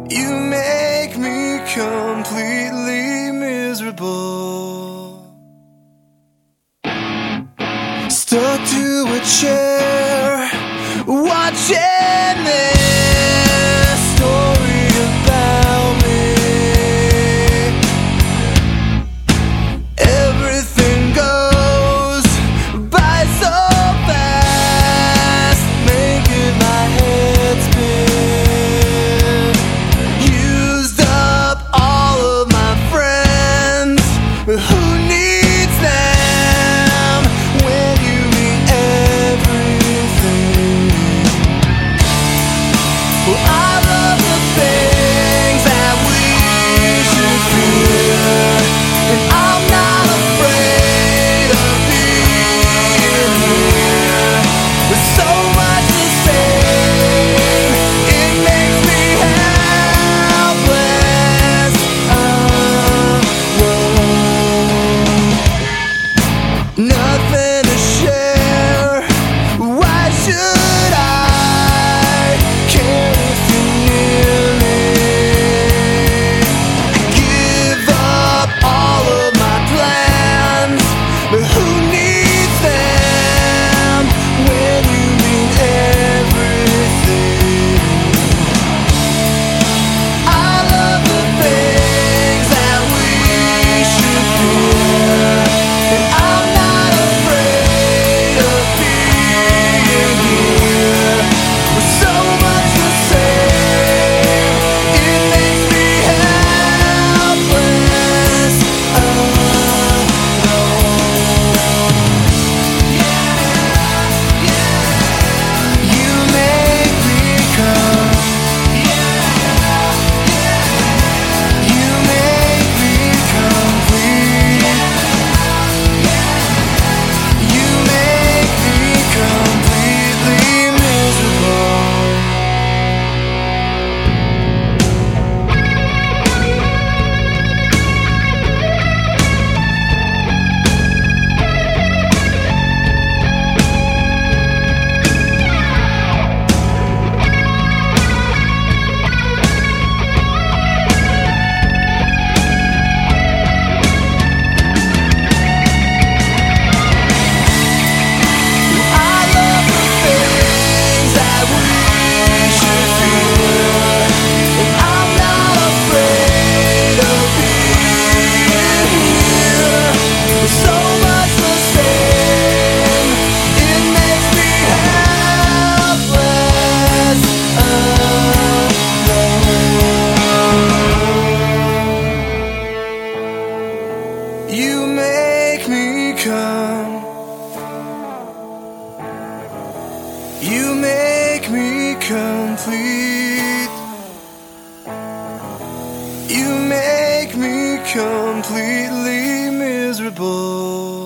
You make me completely miserable. Stuck to a chair, watching this story about me. Everything goes by so fast, making my head spin. Used up all of my friends, but who needs them when you mean everything? Well, I love the things that we should fear, and I'm not afraid of being here. With so much to say, it makes me helpless, alone. Nothing to share. Why should I care if you're near me? I give up all of my plans, but who needs them when you mean everything? I love the things that we should fear, and I'm not afraid of being here. With so much to say, it makes me helpless, alone. You make me come. You make me complete. You make me completely miserable. I love the things that we should fear, and I'm not afraid of being here. With so much the same, it makes me helpless, alone. You make me come. You make me complete. You make me completely miserable.